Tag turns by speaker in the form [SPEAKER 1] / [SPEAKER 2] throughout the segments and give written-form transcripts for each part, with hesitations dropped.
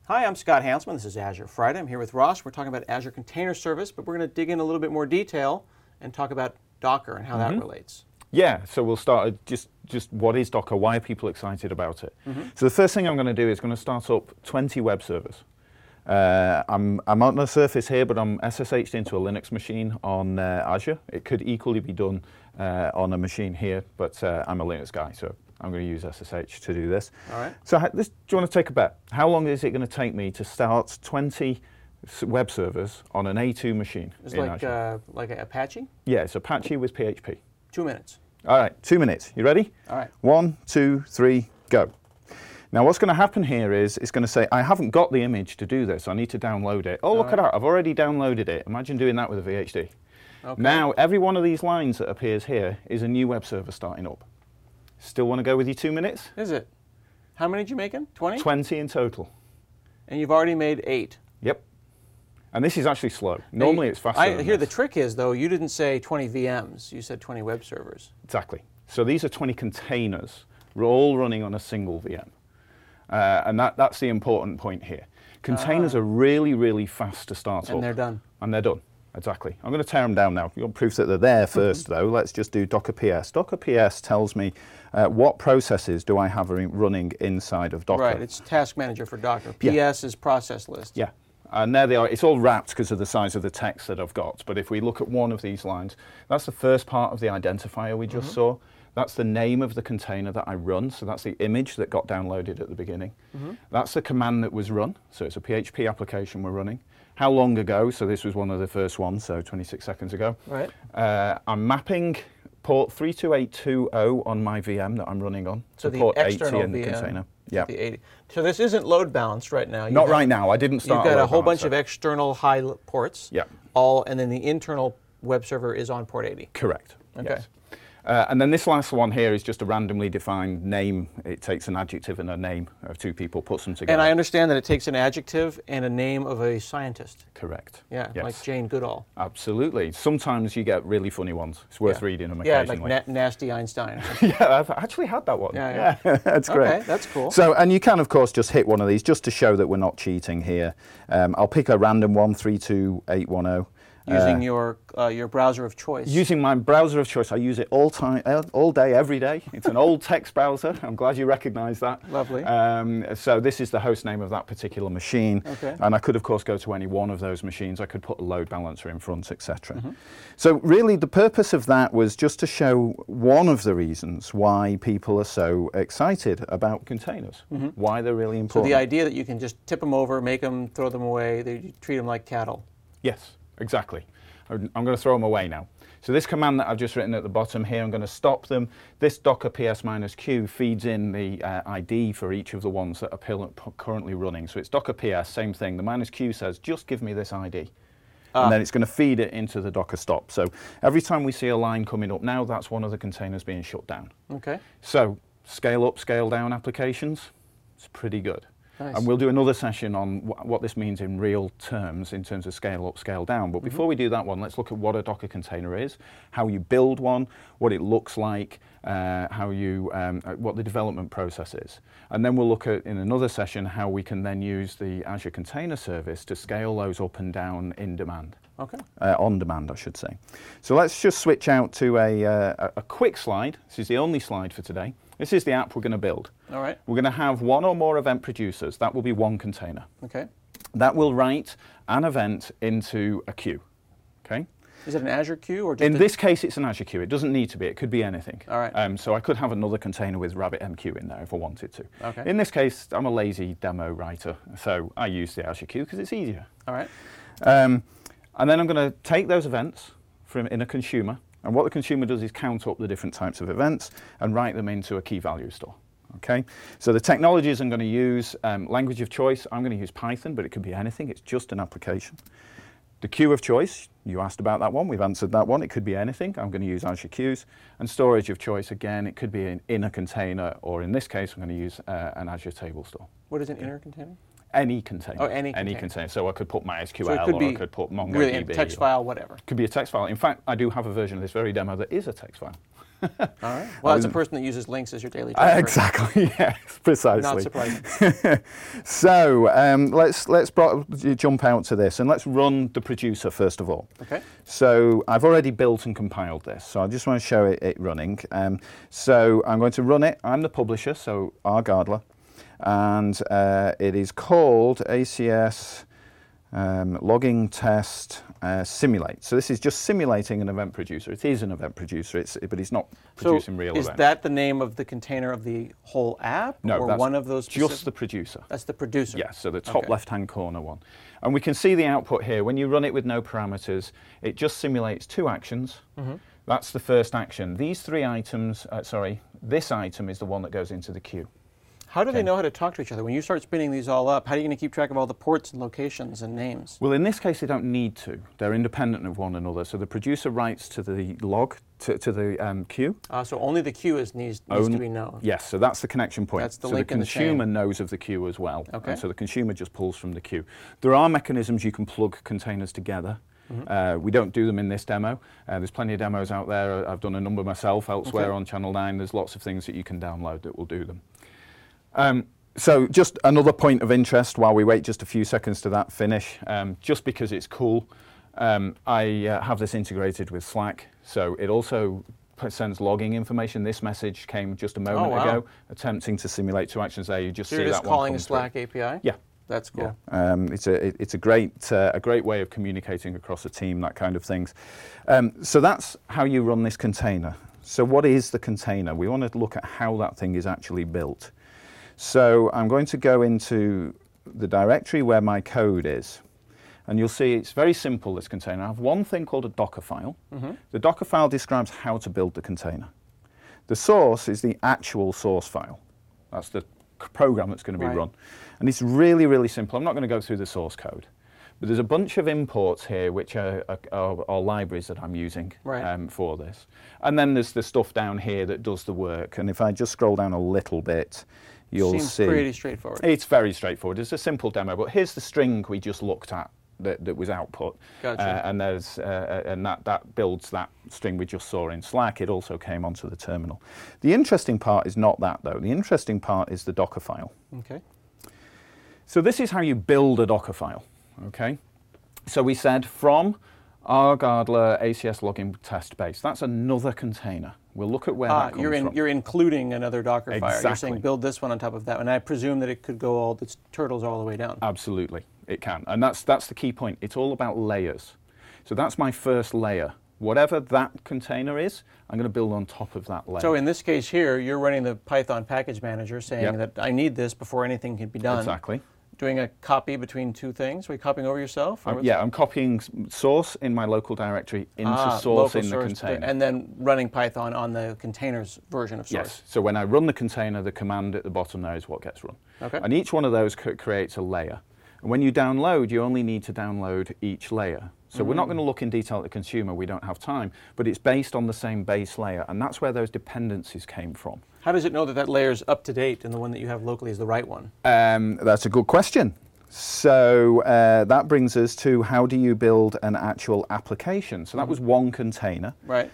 [SPEAKER 1] Hi, I'm Scott Hansman. This is Azure Friday. I'm here with Ross. We're talking about Azure Container Service, but we're going to dig in a little bit more detail and talk about Docker and how that relates.
[SPEAKER 2] Yeah, so we'll start at just what is Docker, why are people excited about it? So the first thing I'm going to do is going to start up 20 web servers. I'm on the Surface here, but I'm SSH'd into a Linux machine on Azure. It could equally be done on a machine here, but I'm a Linux guy, so I'm going to use SSH to do this.
[SPEAKER 1] All right.
[SPEAKER 2] So do you want to take a bet? How long is it going to take me to start 20 web servers on an A2 machine?
[SPEAKER 1] It's like Apache?
[SPEAKER 2] Yeah, it's Apache with PHP.
[SPEAKER 1] 2 minutes.
[SPEAKER 2] All right, 2 minutes. You ready?
[SPEAKER 1] All right.
[SPEAKER 2] 1, 2, 3, go. Now what's going to happen here is it's going to say, I haven't got the image to do this. I need to download it. Oh, look at that. I've already downloaded it. Imagine doing that with a VHD.
[SPEAKER 1] Okay.
[SPEAKER 2] Now, every one of these lines that appears here is a new web server starting up. Still want to go with your 2 minutes?
[SPEAKER 1] Is it? How many did you make in? 20?
[SPEAKER 2] 20 in total.
[SPEAKER 1] And you've already made 8.
[SPEAKER 2] Yep. And this is actually slow. Normally it's faster
[SPEAKER 1] I
[SPEAKER 2] than
[SPEAKER 1] hear
[SPEAKER 2] this.
[SPEAKER 1] the trick is, though, you didn't say 20 VMs. You said 20 web servers.
[SPEAKER 2] Exactly. So these are 20 containers, all running on a single VM. And that's the important point here. Containers are really, really fast to start up.
[SPEAKER 1] And they're done.
[SPEAKER 2] And they're done. Exactly. I'm going to tear them down now. You'll proof that they're there first, though. Let's just do Docker PS. Docker PS tells me what processes do I have running inside of Docker.
[SPEAKER 1] Right. It's Task Manager for Docker.
[SPEAKER 2] Yeah.
[SPEAKER 1] PS is Process List.
[SPEAKER 2] Yeah. And there they are. It's all wrapped because of the size of the text that I've got. But if we look at one of these lines, that's the first part of the identifier we just saw. That's the name of the container that I run. So that's the image that got downloaded at the beginning. That's the command that was run. So it's a PHP application we're running. How long ago? So this was one of the first ones, so 26 seconds ago.
[SPEAKER 1] Right.
[SPEAKER 2] I'm mapping port 32820 on my VM that I'm running on.
[SPEAKER 1] So the
[SPEAKER 2] port 80
[SPEAKER 1] external
[SPEAKER 2] in the
[SPEAKER 1] VM,
[SPEAKER 2] container. Yeah.
[SPEAKER 1] The 80. So this isn't load balanced right now.
[SPEAKER 2] Not right now. I didn't start.
[SPEAKER 1] You've got a whole
[SPEAKER 2] load
[SPEAKER 1] bunch of
[SPEAKER 2] balancer.
[SPEAKER 1] external high ports.
[SPEAKER 2] Yeah.
[SPEAKER 1] And then the internal web server is on port 80.
[SPEAKER 2] Correct.
[SPEAKER 1] Okay.
[SPEAKER 2] Yes. And then this last one here is just a randomly defined name. It takes an adjective and a name of two people, puts them together.
[SPEAKER 1] And I understand that it takes an adjective and a name of a scientist.
[SPEAKER 2] Correct.
[SPEAKER 1] Yeah,
[SPEAKER 2] Yes.
[SPEAKER 1] like Jane Goodall.
[SPEAKER 2] Absolutely. Sometimes you get really funny ones. It's worth reading them
[SPEAKER 1] Yeah,
[SPEAKER 2] occasionally.
[SPEAKER 1] like Nasty Einstein.
[SPEAKER 2] Yeah, I've actually had that one.
[SPEAKER 1] Yeah.
[SPEAKER 2] That's great.
[SPEAKER 1] Okay, that's cool.
[SPEAKER 2] So, and you can, of course, just hit one of these just to show that we're not cheating here. I'll pick a random one, 32810.
[SPEAKER 1] Using your browser of choice.
[SPEAKER 2] Using my browser of choice. I use it all day, every day. It's an old text browser. I'm glad you recognize that.
[SPEAKER 1] Lovely.
[SPEAKER 2] So this is the host name of that particular machine.
[SPEAKER 1] Okay.
[SPEAKER 2] And I could, of course, go to any one of those machines. I could put a load balancer in front, etc. So really, the purpose of that was just to show one of the reasons why people are so excited about containers, why they're really
[SPEAKER 1] So
[SPEAKER 2] important.
[SPEAKER 1] the idea that you can just tip them over, make them, throw them away, they treat them like cattle.
[SPEAKER 2] Yes, exactly. I'm going to throw them away now. So this command that I've just written at the bottom here, I'm going to stop them. This Docker PS-Q feeds in the ID for each of the ones that are currently running. So it's Docker PS, same thing. The -Q says, just give me this ID. And then it's going to feed it into the Docker stop. So every time we see a line coming up now, that's one of the containers being shut down.
[SPEAKER 1] Okay.
[SPEAKER 2] So scale up, scale down applications, it's pretty good.
[SPEAKER 1] Nice.
[SPEAKER 2] And we'll do another session on what this means in real terms in terms of scale up, scale down. But before we do that one, let's look at what a Docker container is, how you build one, what it looks like, what the development process is. And then we'll look at, in another session, how we can then use the Azure Container Service to scale those up and down in demand.
[SPEAKER 1] Okay.
[SPEAKER 2] On demand, I should say. So let's just switch out to a quick slide. This is the only slide for today. This is the app we're going to build.
[SPEAKER 1] All right.
[SPEAKER 2] We're going to have one or more event producers. That will be one container.
[SPEAKER 1] Okay.
[SPEAKER 2] That will write an event into a queue. Okay.
[SPEAKER 1] Is it an Azure queue or just
[SPEAKER 2] In this case, it's an Azure queue. It doesn't need to be. It could be anything.
[SPEAKER 1] All right.
[SPEAKER 2] So I could have another container with RabbitMQ in there if I wanted to.
[SPEAKER 1] Okay.
[SPEAKER 2] In this case, I'm a lazy demo writer, so I use the Azure queue because it's easier.
[SPEAKER 1] All right.
[SPEAKER 2] And then I'm going to take those events from in a consumer, and what the consumer does is count up the different types of events and write them into a key value store. Okay, so the technologies I'm going to use, language of choice, I'm going to use Python, but it could be anything. It's just an application. The queue of choice, you asked about that one. We've answered that one. It could be anything. I'm going to use Azure Queues. And storage of choice, again, it could be in a container, or in this case, I'm going to use an Azure Table Store.
[SPEAKER 1] What is an inner container?
[SPEAKER 2] Any container.
[SPEAKER 1] Oh, any
[SPEAKER 2] container. So I could put MySQL,
[SPEAKER 1] So it could
[SPEAKER 2] or
[SPEAKER 1] be
[SPEAKER 2] I could put MongoDB.
[SPEAKER 1] really a text file, whatever.
[SPEAKER 2] Could be a text file. In fact, I do have a version of this very demo that is a text file.
[SPEAKER 1] All right. Well, as a person that uses links as your daily driver.
[SPEAKER 2] Exactly. Yes, precisely.
[SPEAKER 1] Not surprising.
[SPEAKER 2] So let's jump out to this and let's run the producer first of all.
[SPEAKER 1] Okay.
[SPEAKER 2] So I've already built and compiled this, so I just want to show it running. So I'm going to run it. I'm the publisher, so rGardler, and it is called ACS logging test simulate. So this is just simulating an event producer. It is an event producer, but it's not producing real events.
[SPEAKER 1] Is that the name of the container of the whole app?
[SPEAKER 2] No,
[SPEAKER 1] or
[SPEAKER 2] that's
[SPEAKER 1] one of those specific?
[SPEAKER 2] just the producer.
[SPEAKER 1] That's the producer.
[SPEAKER 2] Yes, so the top left-hand corner one. And we can see the output here. When you run it with no parameters, it just simulates 2 actions. That's the first action. These 3 items, this item is the one that goes into the queue.
[SPEAKER 1] How do they know how to talk to each other? When you start spinning these all up, how are you going to keep track of all the ports and locations and names?
[SPEAKER 2] Well, in this case, they don't need to. They're independent of one another. So the producer writes to the log, to the queue.
[SPEAKER 1] So only the queue needs to be known.
[SPEAKER 2] Yes, so that's the connection point.
[SPEAKER 1] That's the
[SPEAKER 2] so
[SPEAKER 1] link
[SPEAKER 2] the
[SPEAKER 1] in the chain.
[SPEAKER 2] consumer knows of the queue as well.
[SPEAKER 1] Okay.
[SPEAKER 2] And so the consumer just pulls from the queue. There are mechanisms you can plug containers together. We don't do them in this demo. There's plenty of demos out there. I've done a number myself elsewhere on Channel 9. There's lots of things that you can download that will do them. So just another point of interest while we wait just a few seconds to that finish, just because it's cool, I have this integrated with Slack, so it also sends logging information. This message came just a moment ago, attempting to simulate 2 actions there. You just
[SPEAKER 1] So
[SPEAKER 2] see
[SPEAKER 1] you're
[SPEAKER 2] that
[SPEAKER 1] just
[SPEAKER 2] one
[SPEAKER 1] calling a
[SPEAKER 2] come
[SPEAKER 1] Slack
[SPEAKER 2] through.
[SPEAKER 1] API?
[SPEAKER 2] Yeah.
[SPEAKER 1] That's cool.
[SPEAKER 2] Yeah. It's a great way of communicating across a team, that kind of things. So that's how you run this container. So what is the container? We want to look at how that thing is actually built. So I'm going to go into the directory where my code is. And you'll see it's very simple, this container. I have one thing called a Docker file. The Docker file describes how to build the container. The source is the actual source file. That's the program that's going to be run. And it's really, really simple. I'm not going to go through the source code. But there's a bunch of imports here, which are libraries that I'm using for this. And then there's the stuff down here that does the work. And if I just scroll down a little bit, you'll see.
[SPEAKER 1] Seems pretty straightforward.
[SPEAKER 2] It's very straightforward. It's a simple demo. But here's the string we just looked at that was output.
[SPEAKER 1] Gotcha.
[SPEAKER 2] And there's and that builds that string we just saw in Slack. It also came onto the terminal. The interesting part is not that, though. The interesting part is the Docker file.
[SPEAKER 1] Okay.
[SPEAKER 2] So this is how you build a Docker file. Okay, so we said from rGardler ACS login test base. That's another container. We'll look at where that comes from.
[SPEAKER 1] You're including another Docker file.
[SPEAKER 2] Exactly.
[SPEAKER 1] You're saying build this one on top of that, and I presume that it could go all its turtles all the way down.
[SPEAKER 2] Absolutely, it can, and that's the key point. It's all about layers. So that's my first layer. Whatever that container is, I'm going to build on top of that layer.
[SPEAKER 1] So in this case here, you're running the Python package manager, saying that I need this before anything can be done.
[SPEAKER 2] Exactly.
[SPEAKER 1] Doing a copy between 2 things? Are you copying over yourself?
[SPEAKER 2] I'm copying source in my local directory into source in the container.
[SPEAKER 1] And then running Python on the containers version of source.
[SPEAKER 2] Yes. So when I run the container, the command at the bottom there is what gets run.
[SPEAKER 1] Okay.
[SPEAKER 2] And each one of those creates a layer. And when you download, you only need to download each layer. So we're not going to look in detail at the consumer, we don't have time, but it's based on the same base layer, and that's where those dependencies came from.
[SPEAKER 1] How does it know that that layer's up to date and the one that you have locally is the right one?
[SPEAKER 2] That's a good question. So that brings us to how do you build an actual application? So that was one container.
[SPEAKER 1] Right.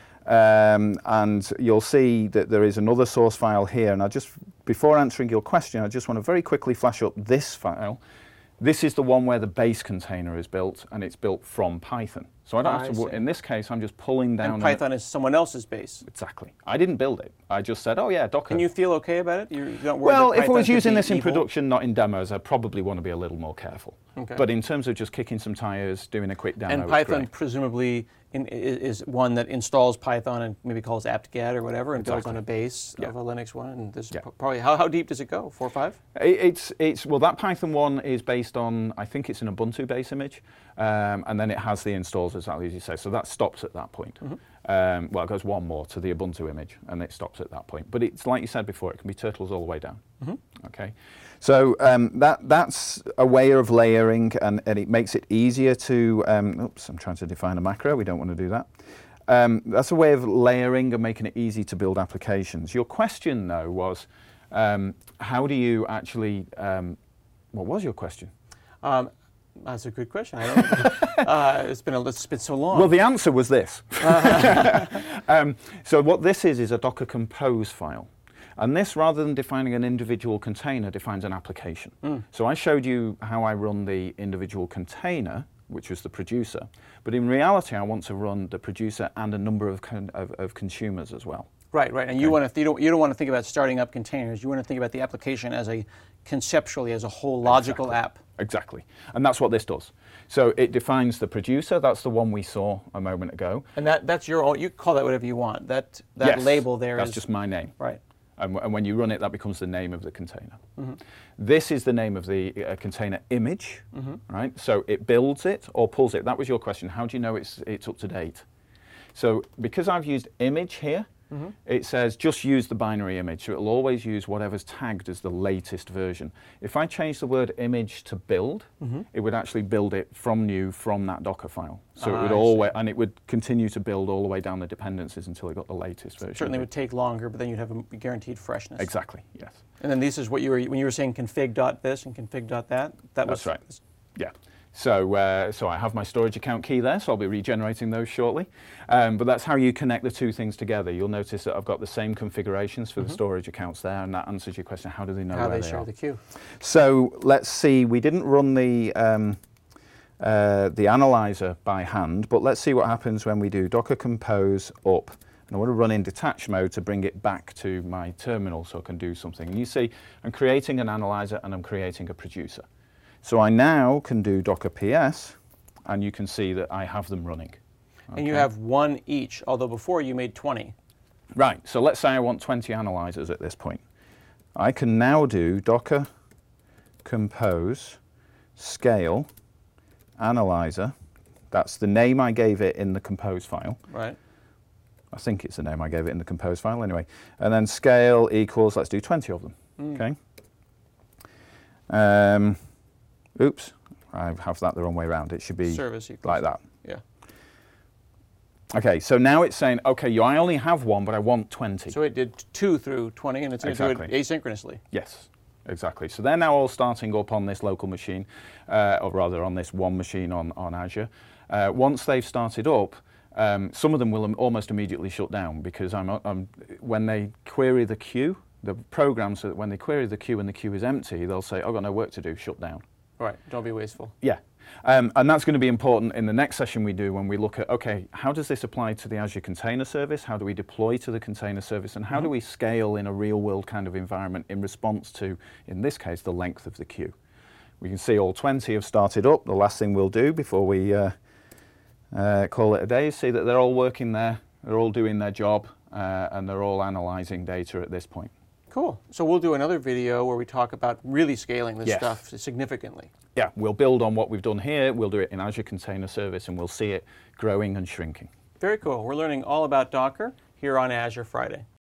[SPEAKER 2] And you'll see that there is another source file here, and before answering your question, I just want to very quickly flash up this file. This is the one where the base container is built, and it's built from Python. So I don't have to, in this case, I'm just pulling down.
[SPEAKER 1] And Python is someone else's base.
[SPEAKER 2] Exactly. I didn't build it. I just said, oh yeah, Docker.
[SPEAKER 1] Can you feel okay about it? You don't worry
[SPEAKER 2] well,
[SPEAKER 1] that
[SPEAKER 2] if I was
[SPEAKER 1] Python
[SPEAKER 2] using
[SPEAKER 1] could
[SPEAKER 2] this
[SPEAKER 1] be
[SPEAKER 2] in
[SPEAKER 1] evil?
[SPEAKER 2] production, not in demos, I probably want to be a little more careful.
[SPEAKER 1] Okay.
[SPEAKER 2] But in terms of just kicking some tires, doing a quick demo,
[SPEAKER 1] And Python
[SPEAKER 2] it's great.
[SPEAKER 1] presumably is one that installs Python and maybe calls apt-get or whatever and builds on a base of a Linux one. And this is probably how deep does it go? 4 or 5?
[SPEAKER 2] Well, that Python one is based on, I think it's an Ubuntu base image, and then it has the installs exactly as you say. So that stops at that point. Well, it goes one more to the Ubuntu image, and it stops at that point. But it's like you said before, it can be turtles all the way down. Okay, so that's a way of layering, and it makes it easier to. Oops, I'm trying to define a macro. We don't want to do that. That's a way of layering and making it easy to build applications. Your question, though, was how do you actually What was your question?
[SPEAKER 1] That's a good question. I don't, it's been so long.
[SPEAKER 2] Well, the answer was this. So what this is a Docker Compose file. And this, rather than defining an individual container, defines an application. So I showed you how I run the individual container, which was the producer. But in reality, I want to run the producer and a number of consumers as well.
[SPEAKER 1] Right, right. And you want to you don't want to think about starting up containers. You want to think about the application as conceptually as a whole logical app.
[SPEAKER 2] Exactly. And that's what this does. So it defines the producer. That's the one we saw a moment ago.
[SPEAKER 1] And that's your own. You call that whatever you want. That
[SPEAKER 2] Yes,
[SPEAKER 1] label there
[SPEAKER 2] that's
[SPEAKER 1] is
[SPEAKER 2] just my name.
[SPEAKER 1] right.
[SPEAKER 2] And when you run it, that becomes the name of the container. This is the name of the container image, right? So it builds it or pulls it. That was your question. How do you know it's up to date? So because I've used image here, it says just use the binary image. So it'll always use whatever's tagged as the latest version. If I change the word image to build, it would actually build it from new from that Docker file. So it would always, and it would continue to build all the way down the dependencies until it got the latest version.
[SPEAKER 1] Certainly would take longer, but then you'd have a guaranteed freshness.
[SPEAKER 2] Exactly, yes.
[SPEAKER 1] And then this is what you were when you were saying config.this and config.that.
[SPEAKER 2] That's right. Yeah. So, so I have my storage account key there, so I'll be regenerating those shortly. But that's how you connect the two things together. You'll notice that I've got the same configurations for the storage accounts there, and that answers your question, how do they know
[SPEAKER 1] how
[SPEAKER 2] where
[SPEAKER 1] they share
[SPEAKER 2] are?
[SPEAKER 1] the queue.
[SPEAKER 2] So let's see, we didn't run the analyzer by hand, but let's see what happens when we do Docker Compose up. And I want to run in detach mode to bring it back to my terminal so I can do something. And you see, I'm creating an analyzer and I'm creating a producer. So I now can do Docker PS, and you can see that I have them running.
[SPEAKER 1] And you have one each, although before you made 20.
[SPEAKER 2] Right, so let's say I want 20 analyzers at this point. I can now do Docker Compose scale analyzer. That's the name I gave it in the Compose file.
[SPEAKER 1] Right.
[SPEAKER 2] I think it's the name I gave it in the Compose file anyway. And then scale equals, let's do 20 of them, okay? Oops, I have that the wrong way around. It should be
[SPEAKER 1] Service equals
[SPEAKER 2] like that.
[SPEAKER 1] Yeah.
[SPEAKER 2] Okay, so now it's saying, okay, I only have one, but I want 20.
[SPEAKER 1] So it did 2 through 20, and it's going to do it asynchronously.
[SPEAKER 2] Yes, exactly. So they're now all starting up on this local machine, or rather on this one machine on Azure. Once they've started up, some of them will almost immediately shut down because when they query the queue, the program, so that when they query the queue and the queue is empty, they'll say, I've got no work to do, shut down.
[SPEAKER 1] Right, don't be wasteful.
[SPEAKER 2] Yeah, and that's going to be important in the next session we do when we look at, okay, how does this apply to the Azure Container Service? How do we deploy to the Container Service? And how do we scale in a real-world kind of environment in response to, in this case, the length of the queue? We can see all 20 have started up. The last thing we'll do before we call it a day is see that they're all working there, they're all doing their job, and they're all analyzing data at this point.
[SPEAKER 1] Cool. So we'll do another video where we talk about really scaling this stuff significantly.
[SPEAKER 2] Yeah, we'll build on what we've done here. We'll do it in Azure Container Service, and we'll see it growing and shrinking.
[SPEAKER 1] Very cool. We're learning all about Docker here on Azure Friday.